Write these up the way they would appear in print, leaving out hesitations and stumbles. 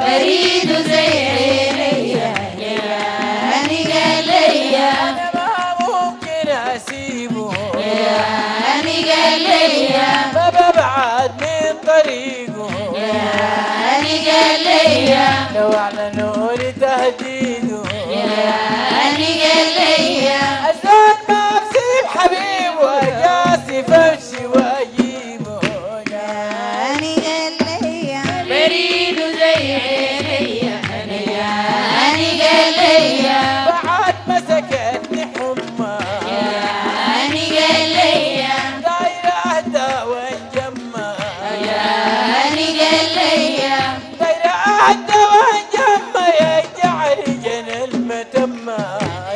بريد زي عينيا يعني قال ليا أنا ما ممكن أسيبه يعني قال ليا ما ببعد من طريقه يعني قال ليا لو أعلنوا لي تهديده يعني قال ليا أزاد ما بسيب حبيب وأجاسي فمشي وأجيبه يعني قال ليا بريد زي عينيا يعني قال ليا بعد مسكتني حمى يعني قال ليا دايرة أهدى وانجمى يعني قال ليا دايرة أهدى وانجمى يجعل جنى المتمى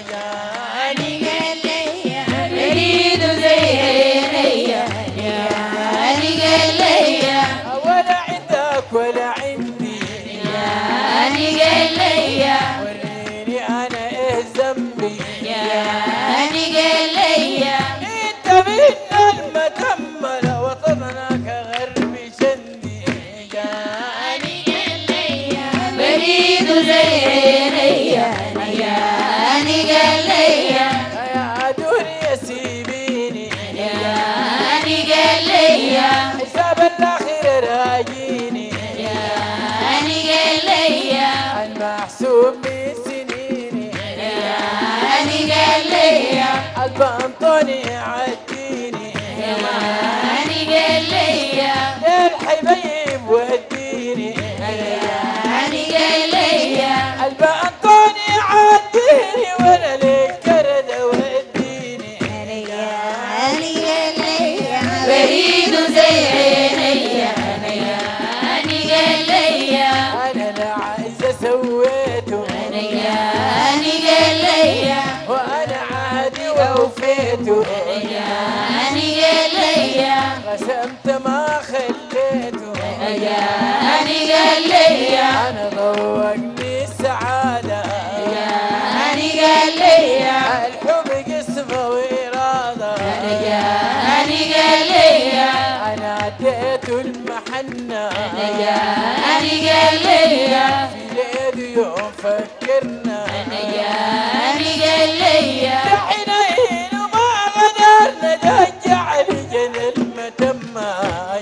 يعني قال ليا بريد زي عينيا يعني قال ليا ولا عندك ولا عندي يعني قال ليا وريني أنا إيه ذنبي يعني قال ليا انت منا المتمل وطننا كغرب شندي يعني قال ليا بريد زي عينيا يعني قال ليا يا دنيا سيبيني يعني قال ليا حساب الاخير راجيني يعني قال ليا المحسوب من سنيني يعني قال ليا البنطوني عديني يعني قال ليا الحبيب وديني يعني قال ليا البنطوني عديني وانا لك كرد وديني يعني قال ليا بريد زي عينيا يعني قال ليا انا لا عايز سويته يعني قال ليا وانا عادي ووفيته يعني قال ليا رسمت ما خليته يعني قال ليا انا ذوقني السعاده يعني قال ليا الحب قسمه واراده يعني قال ليا انا اديته المحنه يعني قال ليا في ليل يوم فكرنا يعني قال ليا حنين وما قدرنا نرجع لجنى المتمة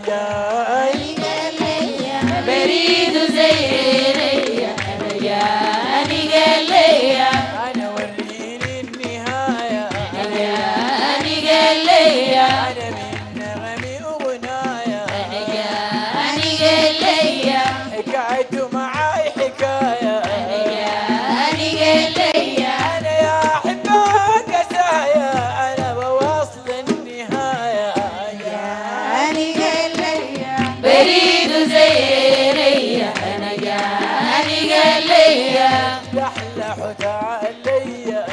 يعني قال ليا بريد زي عينيا يعني قال ليا انا وريني النهاية يعني قال ليا انا من نغمي وغنايا يعني قال ليا حكايته معاي حكاية يعني قال ليا انا يا حبك قسايا انا بوصل النهاية يعني قال ليا بريد زي عينيا يعني قال ليا لحلح تعاليا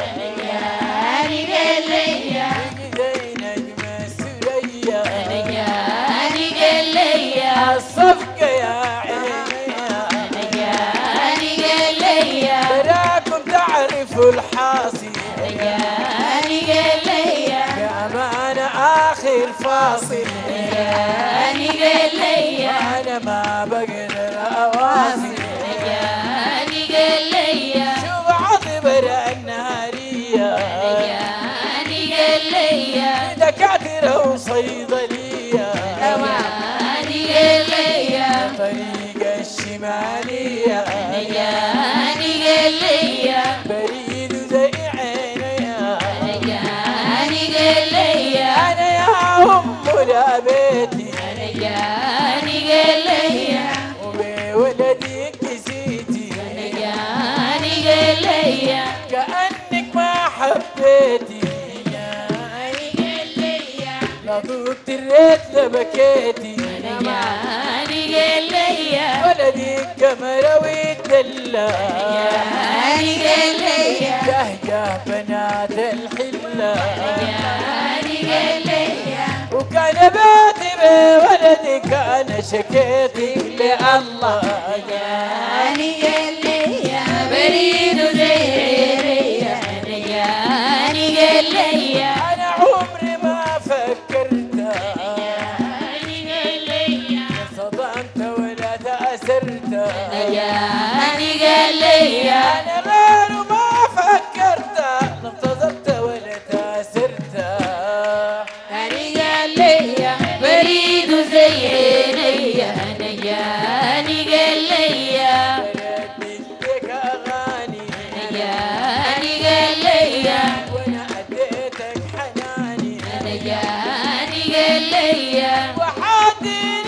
يعني قال ليا زي نجم السريا يعني قال ليا الصفقة يا عيني يعني قال ليا براكم تعرفوا الحاصل يعني قال ليا بأمانة آخر فاصل يعني قال ليا أنا ما بقدر أواصل يعني قال ليا شوف عطبر النهارية يعني قال ليا دكاترة وصيدلية يعني قال ليا طريق الشمالية يعني قال ليا بريد زي عينيا يعني قال ليا أنا يا أم لا بيتي يعني قال ليا وبولدي كسيتي يعني قال ليا كأنك ما حبيتي يعني قال ليا لا طوبت الريت لبكيتي يعني قال ليا ولدي كمرة ويدلى يعني قال ليا جهجه بنات الحلة يعني قال ليا وكان بيتي بولدك أنا شكيتي لله يعني قال ليا بريد زي عينيا يعني قال ليا أنا عمري ما فكرت يعني قال ليا صدمت ولا تأثرت يعني زيني نجاني قال لي بدك اغاني نجاني قال لي وانا اديتك حناني نجاني قال لي وحادي